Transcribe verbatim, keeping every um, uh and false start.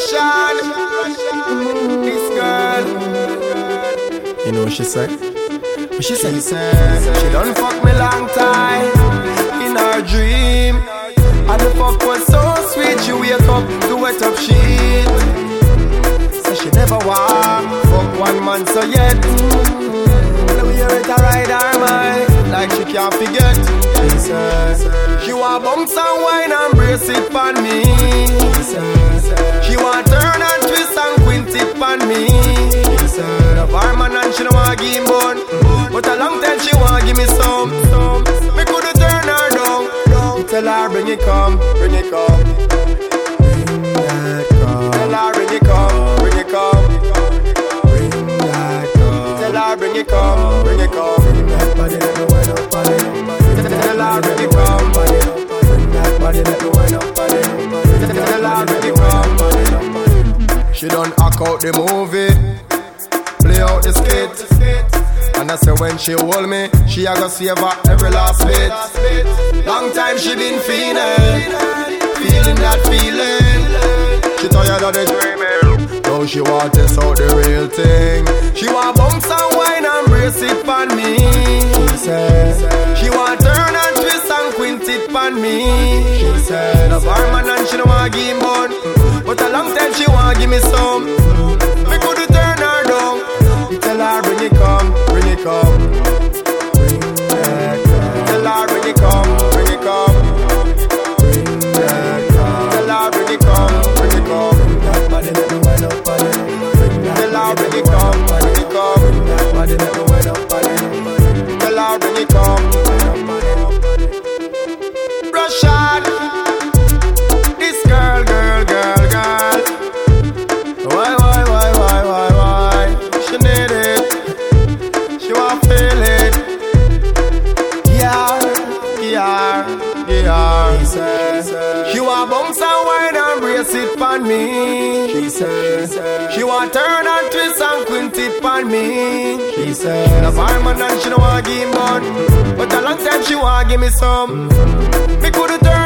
Russian, this girl. You know what she said? What she said? She said she done fuck me long time in her dream, and the fuck was so sweet. She wake up to wet up sheet. So she never walk fuck one man so yet. Let me hear it a ride her mind like she can't forget. She said she want bounce and wine and brace it on me. She want turn and twist and quint it on me. The barman and she don't want give him bun, but a long time she want give me some. Me coulda turn her down. Tell her bring it come, bring it come, bring that come. Tell her bring it come, bring it come, bring that come. Tell her bring it come, bring it come. Bring that body, let me wind up body. Tell her bring it come, bring that body, let me wind up body. Tell her bring it come, body. She done act out the movie, play out the skit. And I say when she hold me, she a go save her every last bit. Long time she been feeling, feeling that feeling. She tired of the dreaming, now she want to out the real thing. She want bounce and wine and brace it on me. She said she want turn and twist and quint it on me. She said the barman and she don't want give him bun, but a long time she want give me some. Me coulda turn her down. Tell her bring it come, bring it come, bring that come. Tell her bring it come, bring it come, bring that come. Tell her bring it come, bring it come. Bring that body, let me wind up body. Tell her bring it come, bring it come. Bring that body, let me wind up body. Tell her bring it come. Russian, this girl, girl, girl, girl. Why, why, why, why, why, why? She need it, she want feel it. Yeah, yeah, yeah. She said she want bounce and wine and brace it on me. She said she want turn and twist and quint it on me. She said the barman and she don't want give him bun, but a long time she want give me some. Me coulda turn